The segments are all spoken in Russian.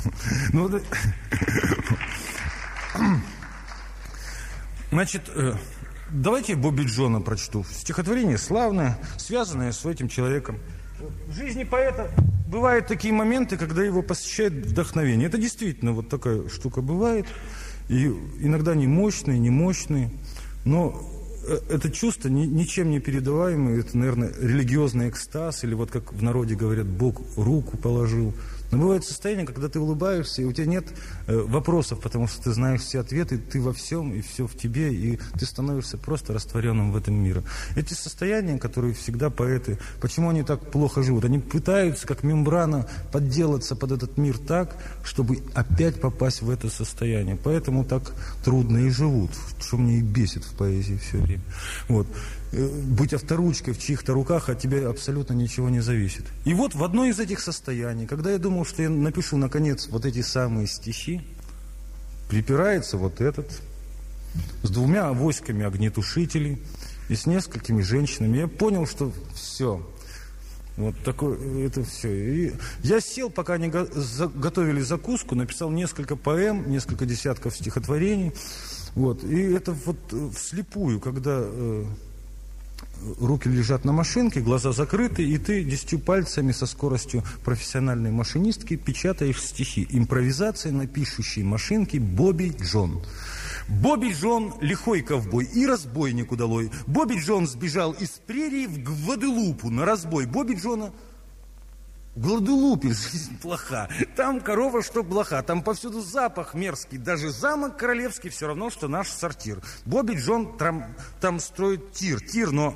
Значит, давайте Бобби Джона прочту. Стихотворение славное, связанное с этим человеком. В жизни поэта бывают такие моменты, когда его посещает вдохновение. Это действительно вот такая штука бывает. И иногда не мощные, но это чувство ничем не передаваемое. Это, наверное, религиозный экстаз, или вот как в народе говорят, Бог руку положил. Но бывает состояние, когда ты улыбаешься, и у тебя нет вопросов, потому что ты знаешь все ответы, ты во всем, и все в тебе, и ты становишься просто растворенным в этом мире. Эти состояния, которые всегда поэты, почему они так плохо живут? Они пытаются, как мембрана, подделаться под этот мир так, чтобы опять попасть в это состояние. Поэтому так трудно и живут, что мне и бесит в поэзии все время. Вот. Быть авторучкой в чьих-то руках, от тебя абсолютно ничего не зависит. И вот в одно из этих состояний, когда я думал, что я напишу, наконец, вот эти самые стихи, припирается вот этот, с 2 авоськами огнетушителей и с несколькими женщинами. Я понял, что все. Вот такое, это все. И я сел, пока они готовили закуску, написал несколько поэм, несколько десятков стихотворений. Вот. И это вот вслепую, когда... руки лежат на машинке, глаза закрыты, и ты 10 пальцами со скоростью профессиональной машинистки печатаешь стихи. Импровизация на пишущей машинке Бобби Джон. Бобби Джон – лихой ковбой и разбойник удалой. Бобби Джон сбежал из прерий в Гваделупу на разбой. Бобби Джона... В Гваделупе жизнь плоха. Там корова, что блоха. Там повсюду запах мерзкий. Даже замок королевский все равно, что наш сортир. Бобби Джон там строит тир, но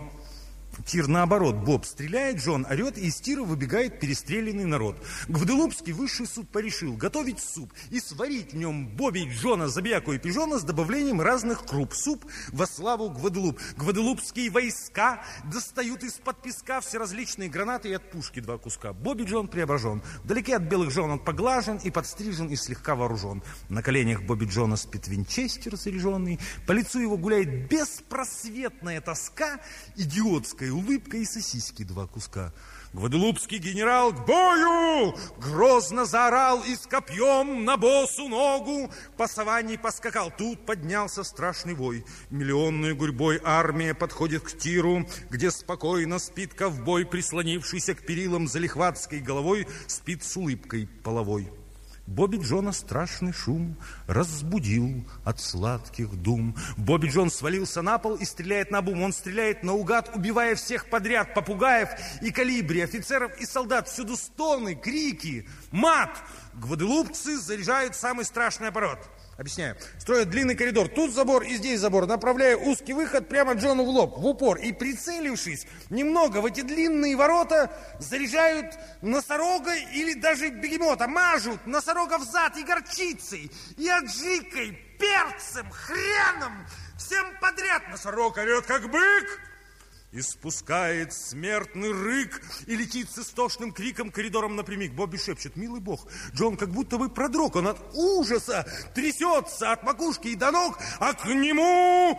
тир наоборот. Боб стреляет, Джон орет, и из тира выбегает перестрелянный народ. Гваделупский высший суд порешил готовить суп и сварить в нем Бобби Джона, забияку и пижона с добавлением разных круп. Суп во славу Гваделуп. Гваделупские войска достают из-под песка все различные гранаты и от пушки 2 куска. Бобби Джон преображен. Вдалеке от белых жен он поглажен и подстрижен и слегка вооружен. На коленях Бобби Джона спит винчестер заряженный. По лицу его гуляет беспросветная тоска, идиотская улыбка и сосиски 2 куска. Гваделупский генерал к бою грозно заорал и с копьем на босу ногу по саванне поскакал. Тут поднялся страшный вой. Миллионной гурьбой армия подходит к тиру, где спокойно спит ковбой, прислонившийся к перилам залихватской головой, спит с улыбкой половой. Бобби Джона страшный шум разбудил от сладких дум. Бобби Джон свалился на пол и стреляет наобум. Он стреляет наугад, убивая всех подряд, попугаев и колибри, офицеров и солдат. Всюду стоны, крики, мат. Гваделупцы заряжают самый страшный аппарат. Объясняю. Строят длинный коридор. Тут забор и здесь забор. Направляя узкий выход прямо Джону в лоб, в упор. И прицелившись немного в эти длинные ворота, заряжают носорога или даже бегемота. Мажут носорога в зад и горчицей, и аджикой, перцем, хреном. Всем подряд. Носорог орет, как бык. И спускает смертный рык и летит с истошным криком коридором напрямик. Бобби шепчет: милый бог, Джон как будто бы продрог. Он от ужаса трясется от макушки и до ног, а к нему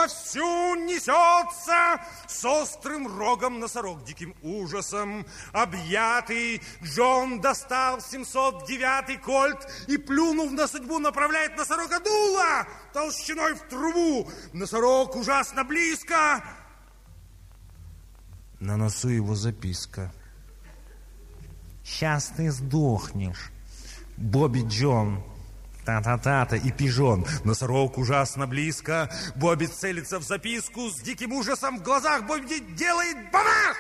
вовсю несется с острым рогом носорог. Диким ужасом объятый, Джон достал 709-й кольт и, плюнув на судьбу, направляет носорога дуло толщиной в трубу. Носорог ужасно близко. На носу его записка: сейчас ты сдохнешь, Бобби Джон, та-та-та-та и пижон. Носорог ужасно близко. Бобби целится в записку с диким ужасом в глазах. Бобби делает бабах!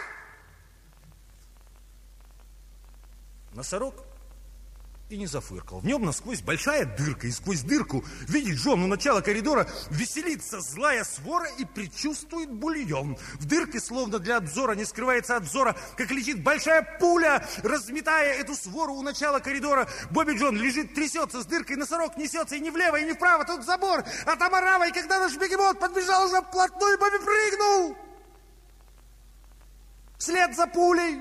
Носорог и не зафыркал. В нем насквозь большая дырка, и сквозь дырку видит Джон у начала коридора веселится злая свора и предчувствует бульон. В дырке, словно для обзора, не скрывается от взора, как летит большая пуля, разметая эту свору у начала коридора. Бобби Джон лежит, трясется с дыркой, носорог несется и не влево, и не вправо, тут забор, а там орава, и когда наш бегемот подбежал уже вплотную, Бобби прыгнул вслед за пулей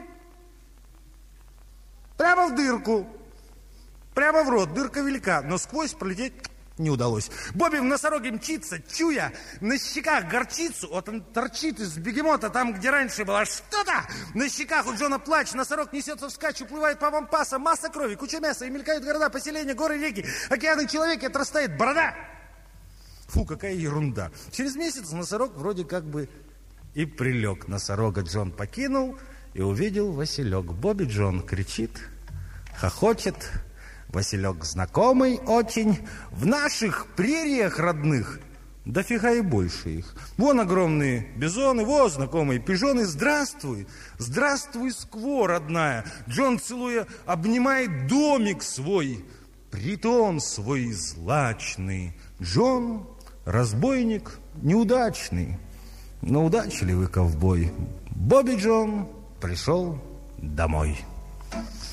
прямо в дырку. Прямо в рот. Дырка велика, но сквозь пролететь Не удалось. Бобби в носороге мчится, чуя на щеках горчицу. Вот он торчит из бегемота там, где раньше было что-то. На щеках у Джона плач, носорог несется вскачь, уплывает по вампасам, масса крови, куча мяса, и мелькают города, поселения, горы, реки, океаны, человеки, отрастает борода. Фу, какая ерунда. Через месяц носорог вроде как бы и прилег. Носорога Джон покинул и увидел Василек. Бобби Джон кричит, хохочет. Василек знакомый очень. В наших прериях родных дофига и больше их. Вон огромные бизоны, вот знакомые пижоны. Здравствуй, здравствуй, скво, родная. Джон, целуя, обнимает домик свой, притон свой злачный. Джон, разбойник неудачный, но удачливый ковбой. Бобби Джон пришел домой.